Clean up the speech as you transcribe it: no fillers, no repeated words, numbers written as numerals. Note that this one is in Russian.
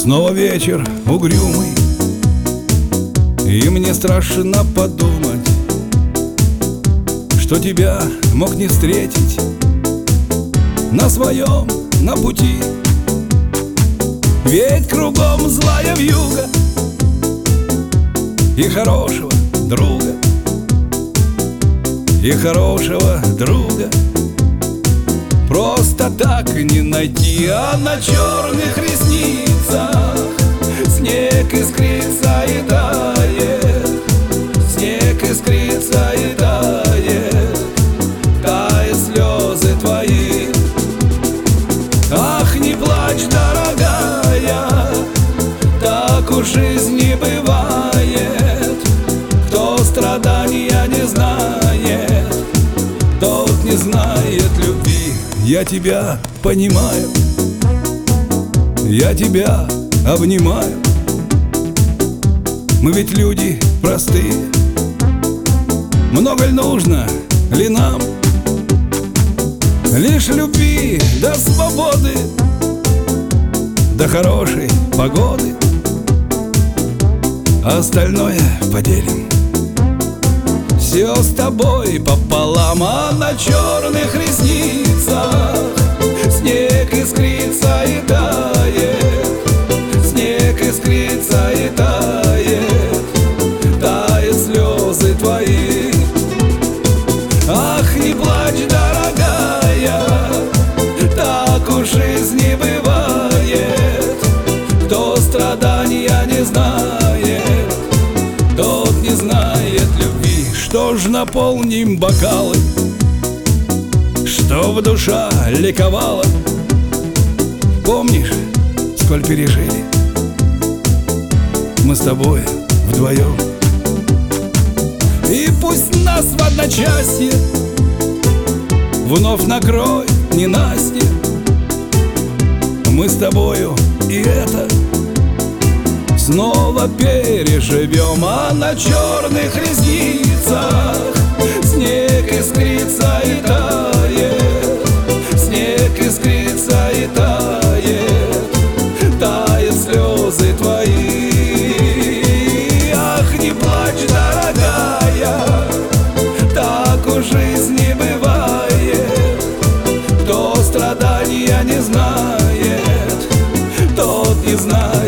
Снова вечер угрюмый, и мне страшно подумать, что тебя мог не встретить на своем, на пути. Ведь кругом злая вьюга и хорошего друга, и хорошего друга просто так не найти. А на черных ресницах снег искрится и тает, снег искрится и тает, тают слезы твои. Ах, не плачь, дорогая, так уж жизнь не бывает. Кто страдания не знает, тот не знает любви. Я тебя понимаю, я тебя обнимаю. Мы ведь люди простые, много ли нужно ли нам? Лишь любви до свободы, до хорошей погоды, а остальное поделим все с тобой пополам. А на черных ресницах снег искрится и тает, снег искрится и тает, тают слезы твои. Ах, не плачь, дорогая, так уж жизнь не бывает. Кто страдания не знает, тот не знает любви. Что ж, наполним бокалы, чтоб душа ликовала. Помнишь, сколь пережили мы с тобой вдвоем? И пусть нас в одночасье вновь накроет ненастье, мы с тобою и это снова переживем. А на черных ресницах снег искрится и тает, снег искрится и тает, тают слезы твои. Ах, не плачь, дорогая, так уж жизнь не бывает. Кто страдания не знает, тот не знает